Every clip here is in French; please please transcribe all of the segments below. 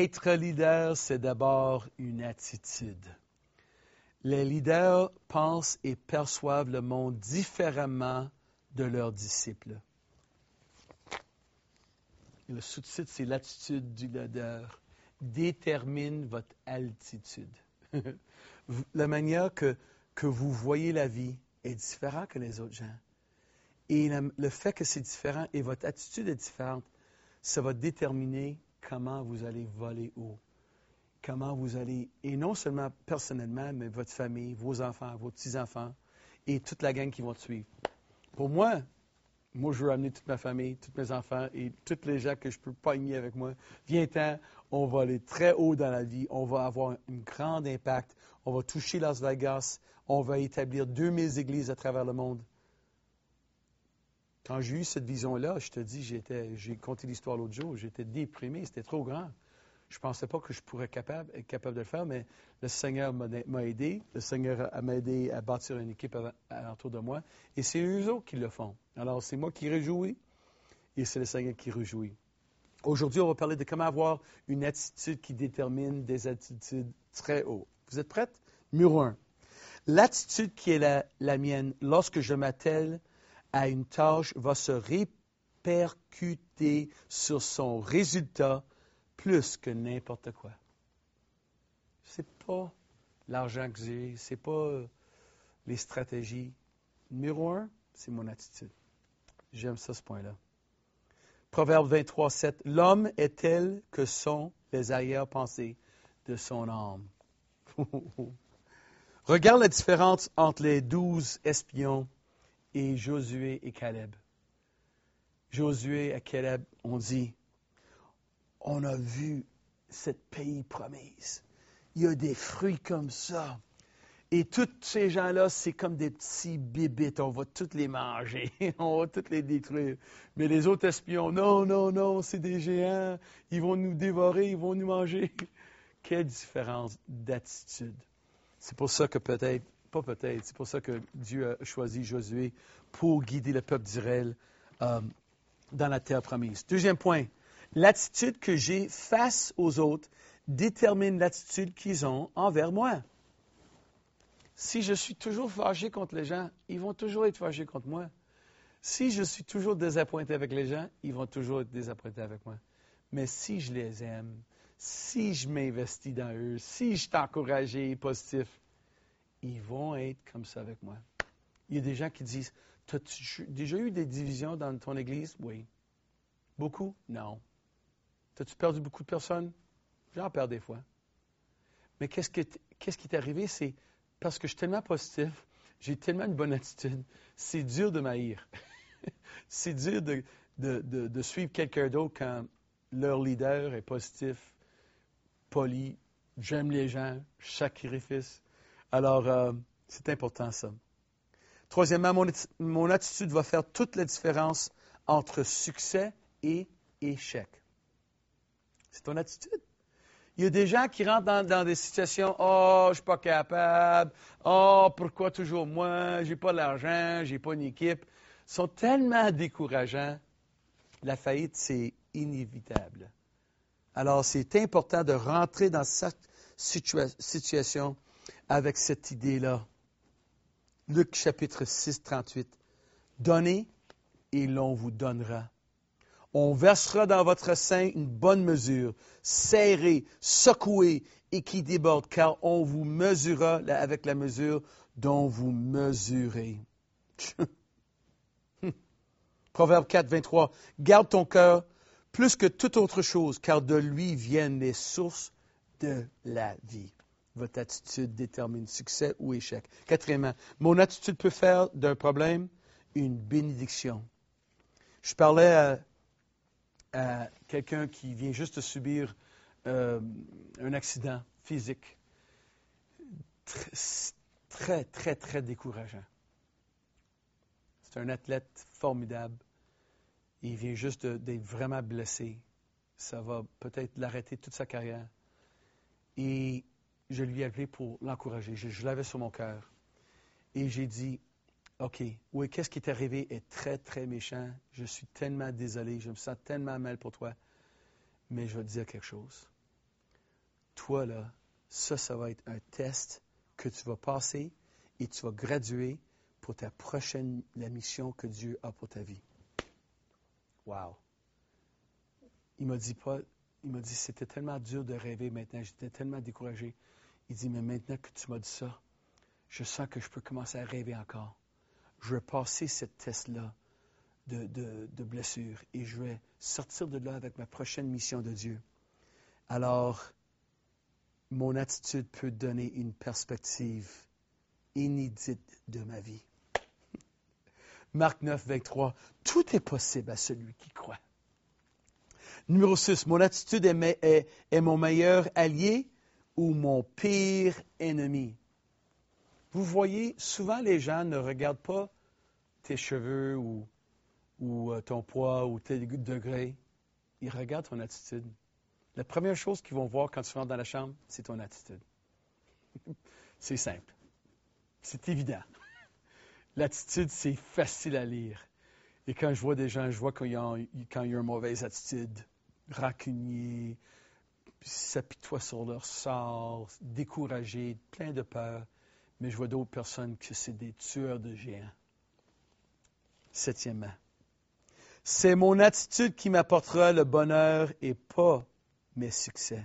Être leader, c'est d'abord une attitude. Les leaders pensent et perçoivent le monde différemment de leurs disciples. Le sous-titre, c'est l'attitude du leader. Détermine votre altitude. La manière que vous voyez la vie est différente que les autres gens. Et le fait que c'est différent et votre attitude est différente, ça va déterminer comment vous allez voler haut. Comment vous allez, et non seulement personnellement, mais votre famille, vos enfants, vos petits-enfants et toute la gang qui vont te suivre. Pour moi, je veux amener toute ma famille, tous mes enfants et tous les gens que je peux pogner avec moi. Viens-t'en, on va aller très haut dans la vie, on va avoir un grand impact, on va toucher Las Vegas, on va établir 2000 églises à travers le monde. Quand j'ai eu cette vision-là, je te dis, j'ai conté l'histoire l'autre jour, j'étais déprimé, c'était trop grand. Je ne pensais pas que je pourrais être capable de le faire, mais le Seigneur m'a aidé. Le Seigneur m'a aidé à bâtir une équipe autour de moi. Et c'est eux autres qui le font. Alors, c'est moi qui réjouis et c'est le Seigneur qui réjouit. Aujourd'hui, on va parler de comment avoir une attitude qui détermine des attitudes très hautes. Vous êtes prêts? Numéro 1. L'attitude qui est la mienne lorsque je m'attelle à une tâche va se répercuter sur son résultat plus que n'importe quoi. C'est pas l'argent que j'ai, c'est pas les stratégies. Numéro 1, c'est mon attitude. J'aime ça, ce point-là. Proverbe 23, 7. L'homme est tel que sont les arrière-pensées de son âme. Regarde la différence entre les 12 espions et Josué et Caleb. Josué et Caleb ont dit, on a vu ce pays promise. Il y a des fruits comme ça. Et tous ces gens-là, c'est comme des petits bébites. On va tous les manger. On va tous les détruire. Mais les autres espions, non, c'est des géants. Ils vont nous dévorer, ils vont nous manger. Quelle différence d'attitude. C'est pour ça que c'est pour ça que Dieu a choisi Josué pour guider le peuple d'Israël dans la terre promise. Deuxième point. L'attitude que j'ai face aux autres détermine l'attitude qu'ils ont envers moi. Si je suis toujours fâché contre les gens, ils vont toujours être fâchés contre moi. Si je suis toujours désappointé avec les gens, ils vont toujours être désappointés avec moi. Mais si je les aime, si je m'investis dans eux, si je suis encouragé et positif, ils vont être comme ça avec moi. Il y a des gens qui disent, as-tu déjà eu des divisions dans ton église? Oui. Beaucoup? Non. As-tu perdu beaucoup de personnes? J'en perds des fois. Mais qu'est-ce qui est arrivé? C'est parce que je suis tellement positif, j'ai tellement une bonne attitude, c'est dur de m'haïr. C'est dur de suivre quelqu'un d'autre quand leur leader est positif, poli, j'aime les gens, sacrifice. Alors, c'est important ça. Troisièmement, mon attitude va faire toute la différence entre succès et échec. C'est ton attitude. Il y a des gens qui rentrent dans des situations, « Oh, je ne suis pas capable. Oh, pourquoi toujours moi? J'ai pas l'argent, j'ai pas une équipe. » Ils sont tellement décourageants. La faillite, c'est inévitable. Alors, c'est important de rentrer dans cette situation avec cette idée-là. Luc chapitre 6, 38. « Donnez et l'on vous donnera. On versera dans votre sein une bonne mesure, serrée, secouée et qui déborde, car on vous mesurera avec la mesure dont vous mesurez. » Proverbe 4, 23. « Garde ton cœur plus que toute autre chose, car de lui viennent les sources de la vie. » Votre attitude détermine succès ou échec. Quatrièmement, mon attitude peut faire d'un problème une bénédiction. Je parlais à quelqu'un qui vient juste de subir un accident physique très, très, très décourageant. C'est un athlète formidable. Il vient juste d'être vraiment blessé. Ça va peut-être l'arrêter toute sa carrière. Et je lui ai appelé pour l'encourager. Je l'avais sur mon cœur. Et j'ai dit, OK, oui, qu'est-ce qui est arrivé est très, très méchant. Je suis tellement désolé. Je me sens tellement mal pour toi. Mais je vais te dire quelque chose. toi, là, ça va être un test que tu vas passer et tu vas graduer pour la mission que Dieu a pour ta vie. Wow! Il m'a dit, c'était tellement dur de rêver maintenant, j'étais tellement découragé. Il dit, mais maintenant que tu m'as dit ça, je sens que je peux commencer à rêver encore. Je vais passer cette test-là de blessure et je vais sortir de là avec ma prochaine mission de Dieu. Alors, mon attitude peut donner une perspective inédite de ma vie. Marc 9, 23. Tout est possible à celui qui croit. Numéro 6. Mon attitude est mon meilleur allié ou mon pire ennemi. Vous voyez, souvent les gens ne regardent pas tes cheveux ou ton poids ou tes degrés. Ils regardent ton attitude. La première chose qu'ils vont voir quand tu rentres dans la chambre, c'est ton attitude. C'est simple. C'est évident. L'attitude, c'est facile à lire. Et quand je vois des gens, je vois quand ils ont une mauvaise attitude, rancuniers, s'apitoient sur leur sort, découragés, plein de peur. Mais je vois d'autres personnes que c'est des tueurs de géants. Septièmement, c'est mon attitude qui m'apportera le bonheur et pas mes succès.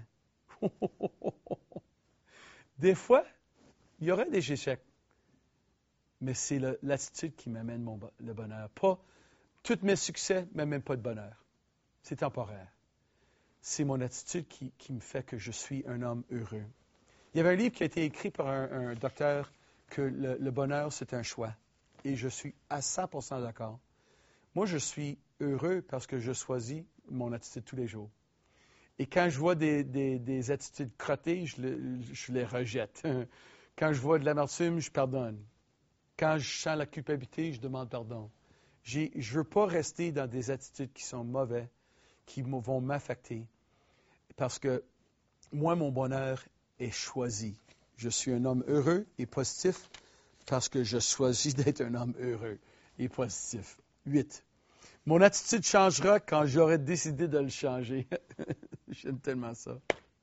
Des fois, il y aurait des échecs, mais c'est l'attitude qui m'amène le bonheur. Pas tous mes succès ne m'amènent pas de bonheur. C'est temporaire. C'est mon attitude qui me fait que je suis un homme heureux. Il y avait un livre qui a été écrit par un docteur que le bonheur, c'est un choix. Et je suis à 100% d'accord. Moi, je suis heureux parce que je choisis mon attitude tous les jours. Et quand je vois des attitudes crottées, je les rejette. Quand je vois de l'amertume, je pardonne. Quand je sens la culpabilité, je demande pardon. Je ne veux pas rester dans des attitudes qui sont mauvaises, qui vont m'affecter. Parce que moi, mon bonheur est choisi. Je suis un homme heureux et positif parce que je choisis d'être un homme heureux et positif. 8. Mon attitude changera quand j'aurai décidé de le changer. J'aime tellement ça.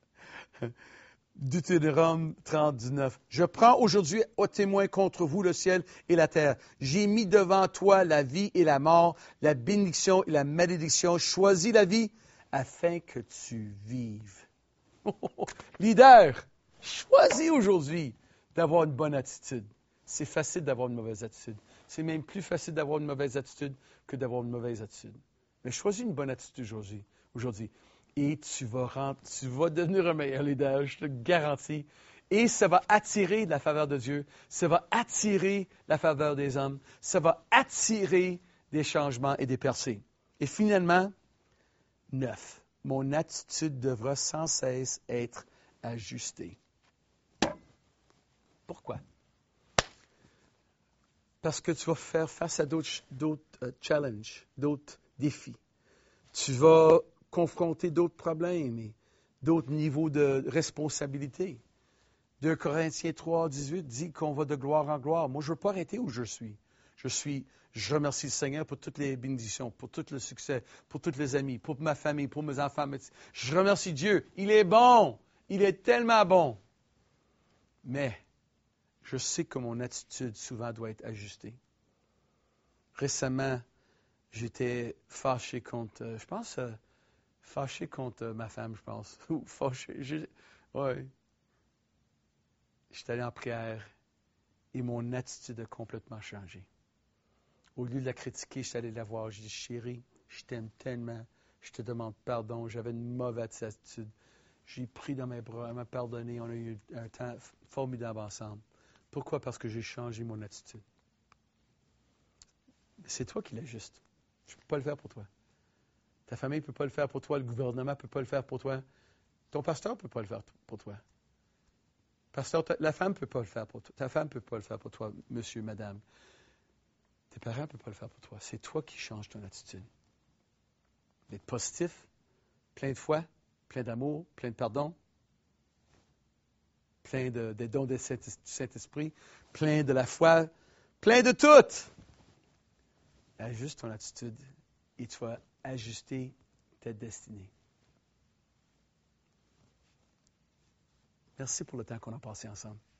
Deutéronome 39. Je prends aujourd'hui au témoin contre vous le ciel et la terre. J'ai mis devant toi la vie et la mort, la bénédiction et la malédiction. Choisis la vie afin que tu vives. Leader, choisis aujourd'hui d'avoir une bonne attitude. C'est facile d'avoir une mauvaise attitude. C'est même plus facile d'avoir une mauvaise attitude que d'avoir une mauvaise attitude. Mais choisis une bonne attitude aujourd'hui. Et tu vas devenir un meilleur leader, je te le garantis. Et ça va attirer la faveur de Dieu. Ça va attirer la faveur des hommes. Ça va attirer des changements et des percées. Et finalement, 9. Mon attitude devra sans cesse être ajustée. Pourquoi? Parce que tu vas faire face à d'autres challenges, d'autres défis. Tu vas confronter d'autres problèmes et d'autres niveaux de responsabilité. 2 Corinthiens 3, 18 dit qu'on va de gloire en gloire. Moi, je ne veux pas arrêter où je suis. Je remercie le Seigneur pour toutes les bénédictions, pour tout le succès, pour tous les amis, pour ma famille, pour mes enfants. Je remercie Dieu. Il est bon. Il est tellement bon. Mais je sais que mon attitude souvent doit être ajustée. Récemment, j'étais fâché contre, fâché contre ma femme, je pense. Ou fâché. Oui. J'étais allé en prière et mon attitude a complètement changé. Au lieu de la critiquer, j'étais allé la voir. J'ai dit, chérie, je t'aime tellement. Je te demande pardon. J'avais une mauvaise attitude. J'ai pris dans mes bras, elle m'a pardonné. On a eu un temps formidable ensemble. Pourquoi? Parce que j'ai changé mon attitude. C'est toi qui l'ajustes. Je ne peux pas le faire pour toi. Ta famille ne peut pas le faire pour toi. Le gouvernement ne peut pas le faire pour toi. Ton pasteur ne peut pas le faire pour toi. Pasteur, la femme ne peut pas le faire pour toi. Ta femme ne peut pas le faire pour toi, monsieur, madame. Tes parents ne peuvent pas le faire pour toi. C'est toi qui changes ton attitude. D'être positif, plein de foi, plein d'amour, plein de pardon, plein des dons du Saint-Esprit, plein de la foi, plein de tout. Ajuste ton attitude et tu vas ajuster ta destinée. Merci pour le temps qu'on a passé ensemble.